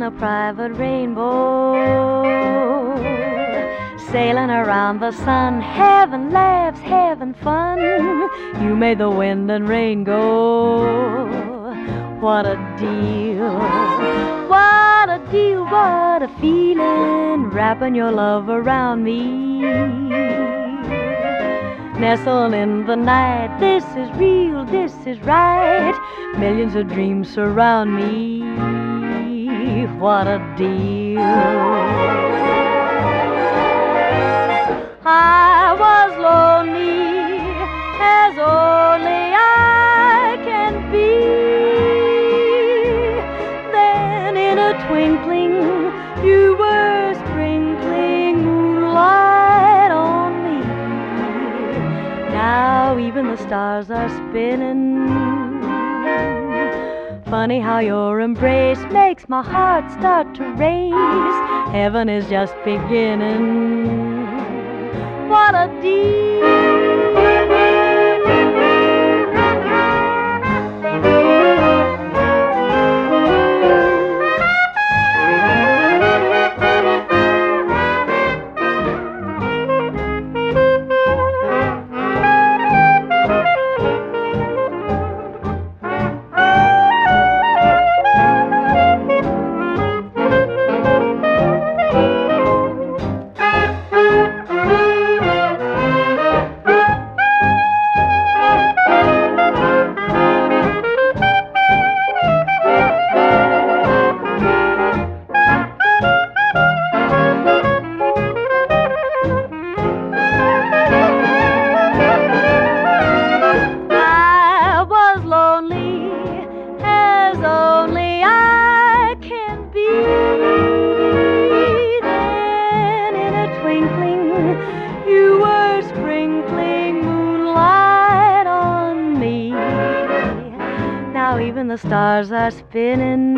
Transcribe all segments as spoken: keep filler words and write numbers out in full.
a private rainbow, sailing around the sun, having laughs, having fun. You made the wind and rain go. What a deal, what a deal, what a feeling, wrapping your love around me. Nestled in the night, this is real, this is right. Millions of dreams surround me. What a deal. I was lonely as only I can be. Then in a twinkling you were sprinkling moonlight on me. Now even the stars are spinning. Funny how your embrace makes my heart start to race. Heaven is just beginning. What a deal. You were sprinkling moonlight on me. Now even the stars are spinning.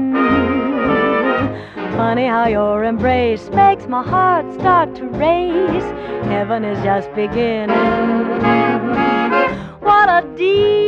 Funny how your embrace makes my heart start to race. Heaven is just beginning. What a deal.